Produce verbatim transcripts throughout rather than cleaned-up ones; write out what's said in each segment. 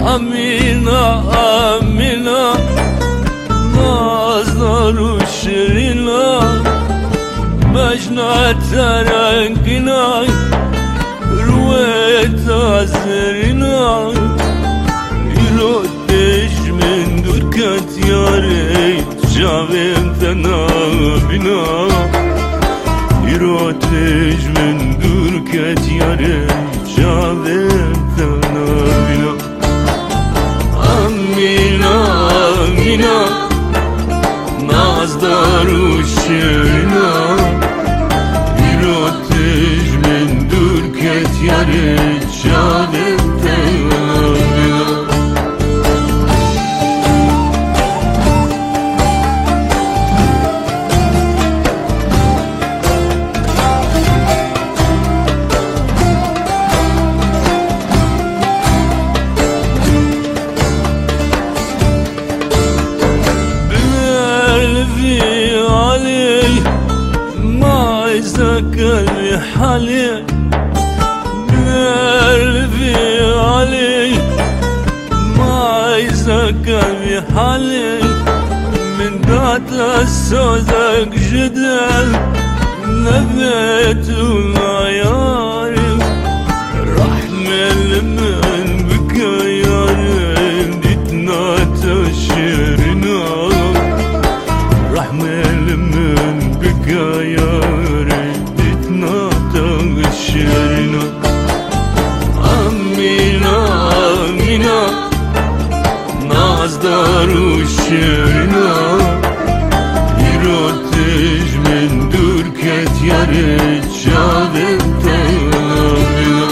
Amina, Amina, nazlar u şirina, mejna terengina, ruet azrina, irodeş min durket yare, javem tena bina, irodeş min durket yare, javem tena bina. Amina, Amina, nazdar u şirina, irodeş min durket yare, javem tena bina. قلبي حالي قلبي علي ما عايزك قلبي حالي من بعد السودك جدل نبيت وما يعرف رحمل من بك يا ريم ديتنا تشيرنا رحمل من بك يا شيرنا. Amina, Amina, nazdar u şirina, irodeş min durket yare, javem tena bina.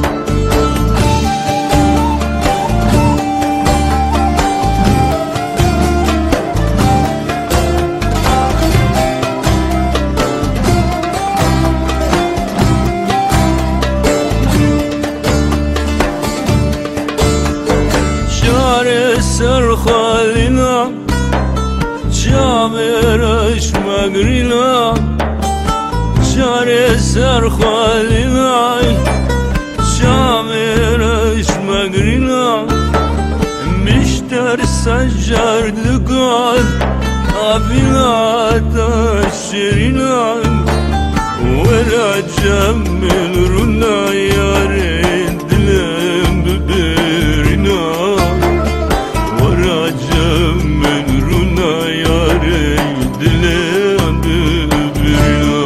سر خالنا جامرش مگرینا جاره سر خالنا جامرش مگرینا مشتر سجر دقال آبینا تشرینا ولا جمل رونا یارین دلم ببرنا من رونا yare dilen bibirina.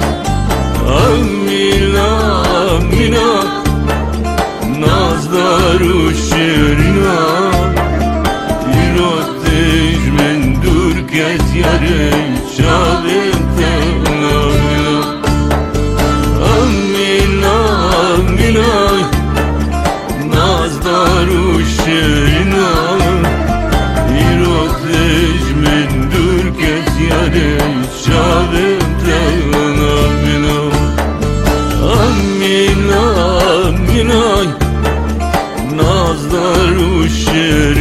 Amina, Amina, nazdar u şirina, irodeş min durket yare, javem tena bina. Amina, Amina, nazdar u şirina, irodeş min durket yare, javem tena bina. Amina, Amina, nazdar u şirina.